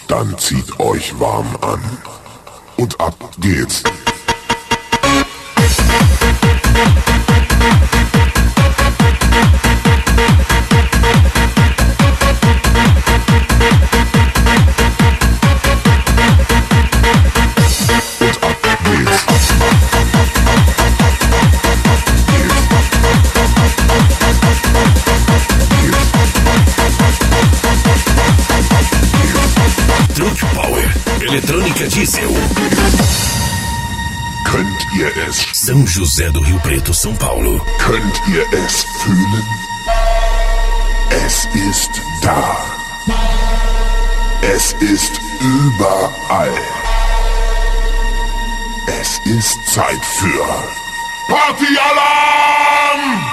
Dann zieht euch warm an. Und ab geht's. Eletrônica Diesel. Könnt ihr es? São José do Rio Preto, São Paulo. Könnt ihr es fühlen? Es ist da. Es ist überall. Es ist Zeit für Partyalarm!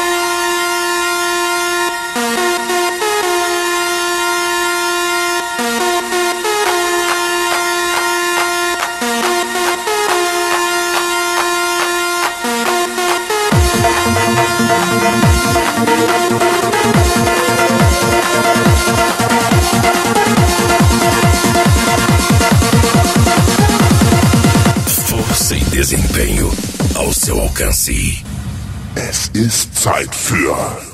Força e desempenho ao seu alcance. Es ist Zeit für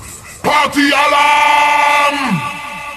Partyalarm!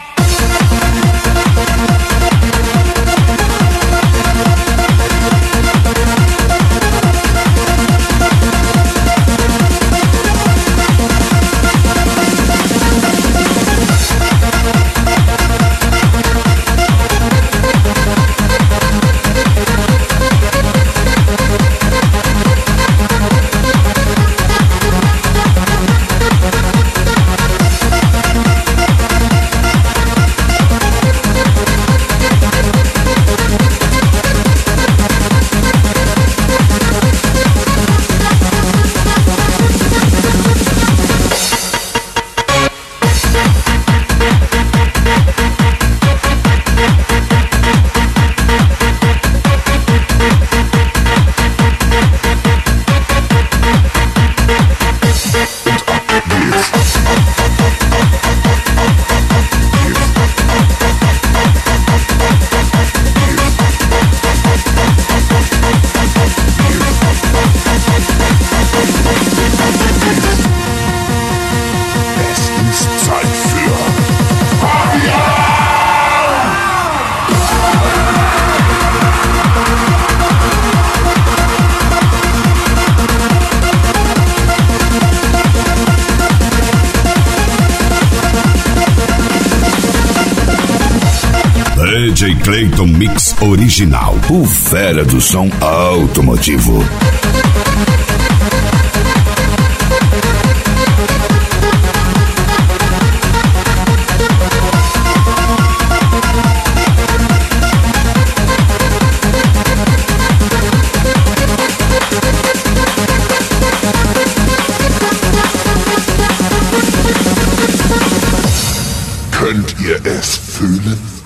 DJ Clayton Mix Original, o fera do som automotivo. Könnt ihr es fühlen?